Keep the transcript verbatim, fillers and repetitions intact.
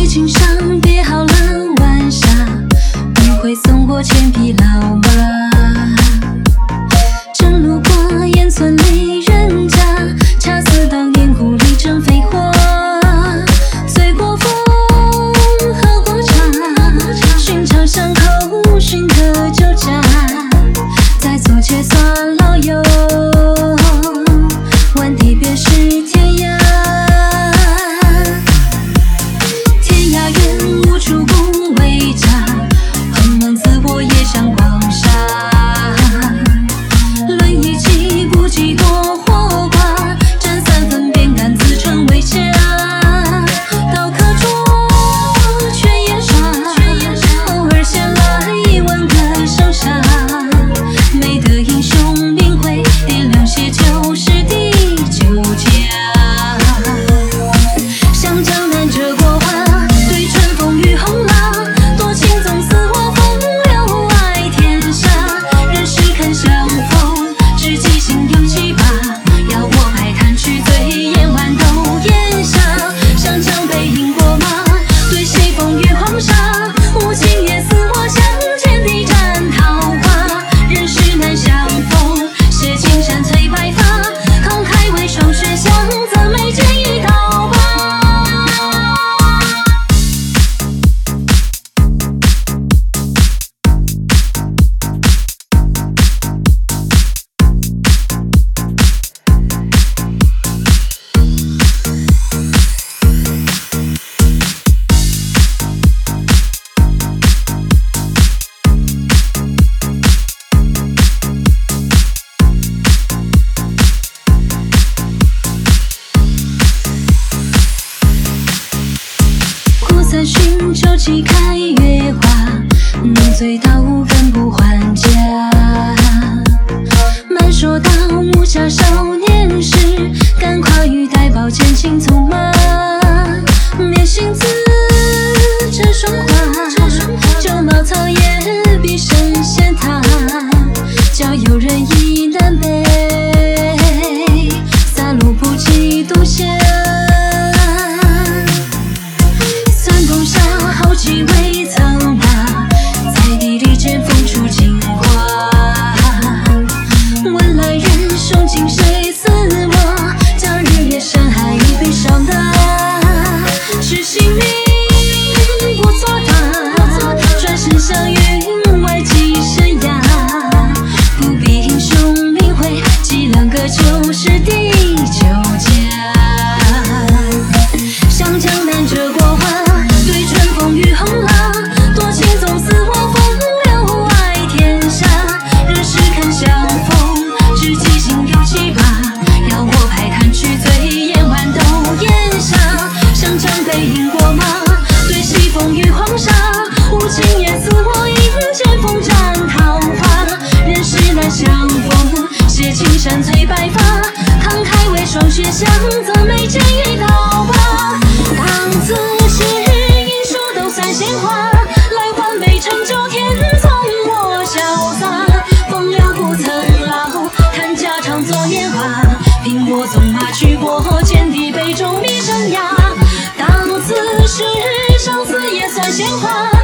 琴上别好了晚霞，你会送我千匹老马。正路过烟村里人家，恰似当年故里正飞花。醉过风，喝过茶，寻常巷口寻个酒家，再做切耍老友，晚地便是天涯。天涯远，无处不为家，横门自我也像黄沙。论一气不计多或寡，占三分便甘自称为家。刀刻桌，却烟刷，偶尔闲来问个生杀。没得英雄名讳，点亮些旧时的酒家。像江南这国画，对春风与红蜡，多情总似我风流爱天下。人世肯相逢，知己心有几把，要我拍弹去醉，夜晚都烟霞。像江北饮过马，对西风与黄沙，无情也似我相见的战桃花。人世难相逢，写青山催白发，慷慨为霜雪香，怎没见一刀疤。古三巡酒旗开月华，浓醉到根不还家。慢说到无暇少年时，敢跨于带宝剑轻纵马。灭心字这双花，酒茅草也比神仙塔。教友人意南北，洒落不及独下。好几未曾把，在地里间风出金花。问来人兄敬谁似我？将日夜山海一笔上达。是姓名不作答，转身相遇外寄生涯。不必英雄名讳，几两个旧时的酒家。像江南这国画，对春风与红蜡，多情总似我风流爱天下。人世肯相逢，知己心有几把，要我拍弹去醉，夜晚都烟霞。像江北饮过马，对西风与黄沙，无情也似我迎剑锋斩桃花。人世难相逢，写青山催白发，慷慨为霜雪香，怎没见一刀疤。当自是算鲜花，来换杯陈酒，天纵我潇洒。风流不曾老，看家常作年华。凭我纵马去过剑地杯中觅生涯。当自是生死也算鲜花。